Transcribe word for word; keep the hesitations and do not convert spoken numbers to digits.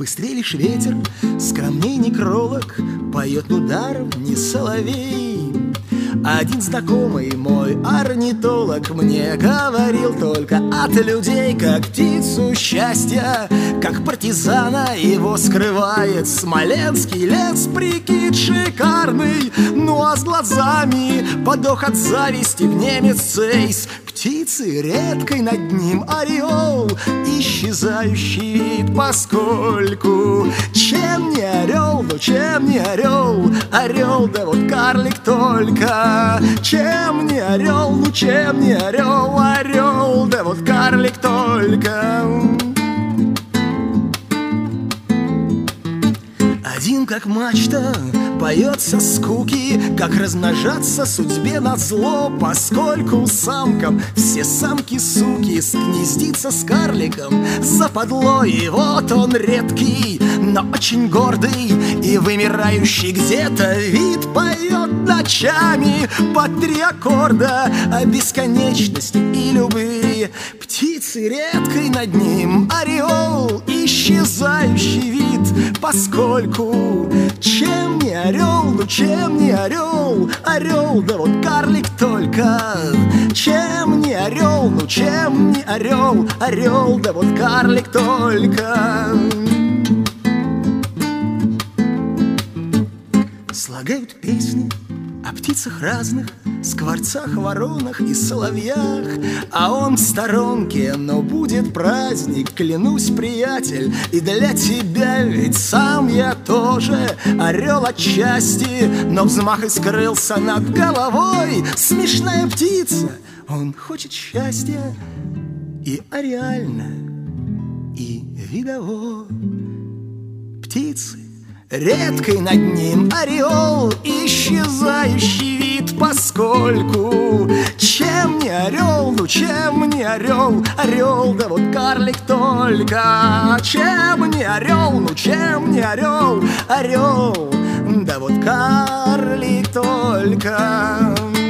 Быстрее лишь ветер, скромней некролог, поет ударом не соловей. Один знакомый мой орнитолог мне говорил только от людей, как птицу счастья, как партизана его скрывает Смоленский лес, прикид шикарный. Ну а с глазами подох от зависти в немец Цейс. Птицы редкой над ним ореол, исчезающий вид, поскольку чем не орел, ну чем не орел, орел, да вот карлик только. Чем не орел, ну чем не орел, орел, да вот карлик только. Один как мачта поет со скуки, как размножаться судьбе назло, поскольку самкам все самки суки, гнездится с карликом западло. И вот он редкий, но очень гордый и вымирающий где-то вид, поет ночами по три аккорда о бесконечности и любви. Птицы редкой над ним ореол, исчезающий вид, поскольку чем не орел, ну чем не орел, орел, да вот карлик только. Чем не орел, ну чем не орел, орел, да вот карлик только. Слагают песни о птицах разных, скворцах, воронах и соловьях, а он в сторонке, но будет праздник, клянусь, приятель, и для тебя, ведь сам я тоже орел отчасти, но взмах и скрылся над головой. Смешная птица, он хочет счастья, и ареально, и видово. Птицы редкой над ним ореол, исчезающий вид, поскольку чем не орел, ну чем не орел, орел, да вот карлик только. Чем не орел, ну чем не орел, орел, да вот карлик только.